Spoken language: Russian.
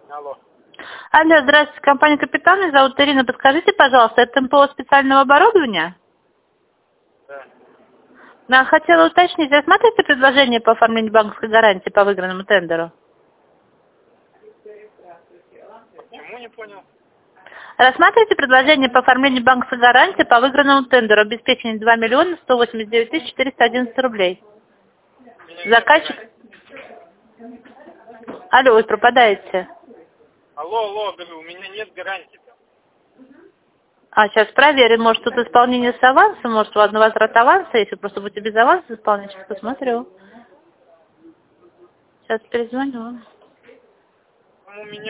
Алло. Алло, здравствуйте, компания «Капитан», меня зовут Ирина. Подскажите, пожалуйста, это МПО специального оборудования? Да. Да, хотела уточнить, рассматриваете предложение по оформлению банковской гарантии по выигранному тендеру? Почему не понял? Рассматриваете предложение по оформлению банковской гарантии по выигранному тендеру, обеспечение 2 миллиона 189 тысяч 411 рублей. У меня нет Заказчик... гарантии. Алло, вы пропадаете. Алло, говорю, у меня нет гарантии-то. А, сейчас проверим, может тут исполнение с авансом, может у вас на возврат аванса, если просто будете без аванса исполнять, сейчас посмотрю. Сейчас перезвоню. У меня